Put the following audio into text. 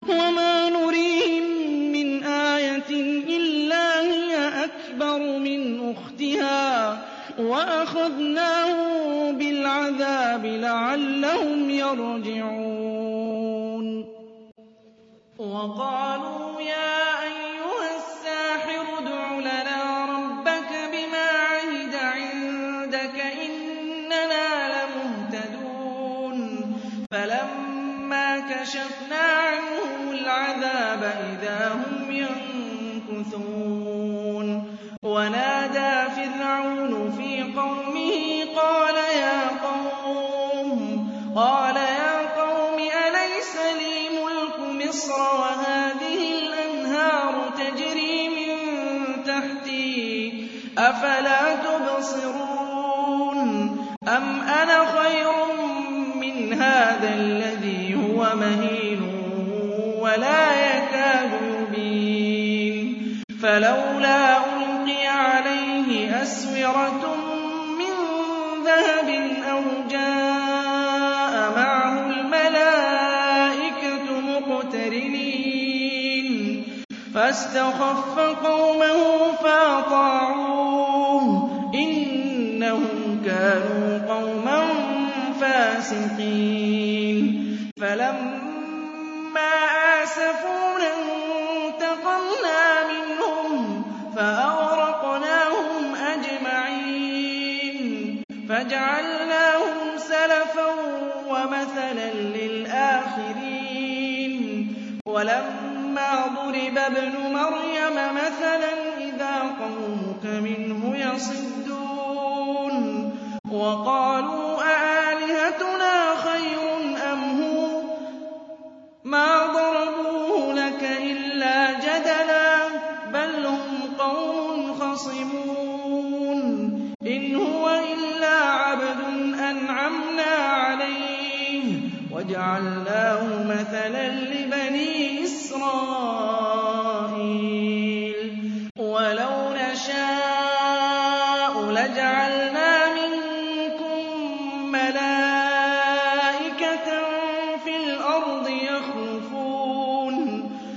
وَمَا نُرِيهِم مِّنْ آيَةٍ إِلَّا هِيَ أَكْبَرُ مِنْ أُخْتِهَا وَأَخَذْنَاهُم بِالْعَذَابِ لَعَلَّهُمْ يَرْجِعُونَ وَقَالُوا يَا أَيُّهَ السَّاحِرُ ادْعُ لَنَا رَبَّكَ بِمَا عَهِدَ عِندَكَ إِنَّنَا لَمُهْتَدُونَ فَلَمَّا كَشَفْنَا عَنْهُمُ الْعَذَابَ إِذَا هُمْ يَنكُثُونَ وَنَادَىٰ فِرْعَوْنُ فِي قَوْمِهِ قَالَ يَا قَوْمِ أَلَيْسَ لِي مُلْكُ مِصْرَ وَهَٰذِهِ الْأَنْهَارُ تَجْرِي مِن تَحْتِي أَفَلَا تُبْصِرُونَ أَمْ أَنَا خَيْرٌ مِّنْ هَٰذَا الَّذِي هُوَ مَهِينٌ وَلَا يَكَادُ يُبِينُ فَلَوْلَا أُلْقِيَ عَلَيْهِ أَسْوِرَةٌ مِّن ذَهَبٍ أَوْ جَاءَ مَعَهُ الْمَلَائِكَةُ مُقْتَرِنِينَ فَاسْتَخَفَّ قَوْمَهُ فَأَطَاعُوهُ إِنَّهُمْ كَانُوا قَوْمًا فَاسِقِينَ فَلَمَّا آسَفُونَا انتَقَمْنَا مِنْهُمْ فَأَغْرَقْنَاهُمْ أَجْمَعِينَ فَجَعَلْنَاهُمْ سَلَفًا وَمَثَلًا لِّلْآخِرِينَ وَلَمَّا ضُرِبَ ابْنُ مَرْيَمَ مَثَلًا إِذَا قَوْمُكَ مِنْهُ يَصِدُّونَ وَقَالُوا أَآلِهَتُنَا خَيْرٌ أَمْ هُوَ مَا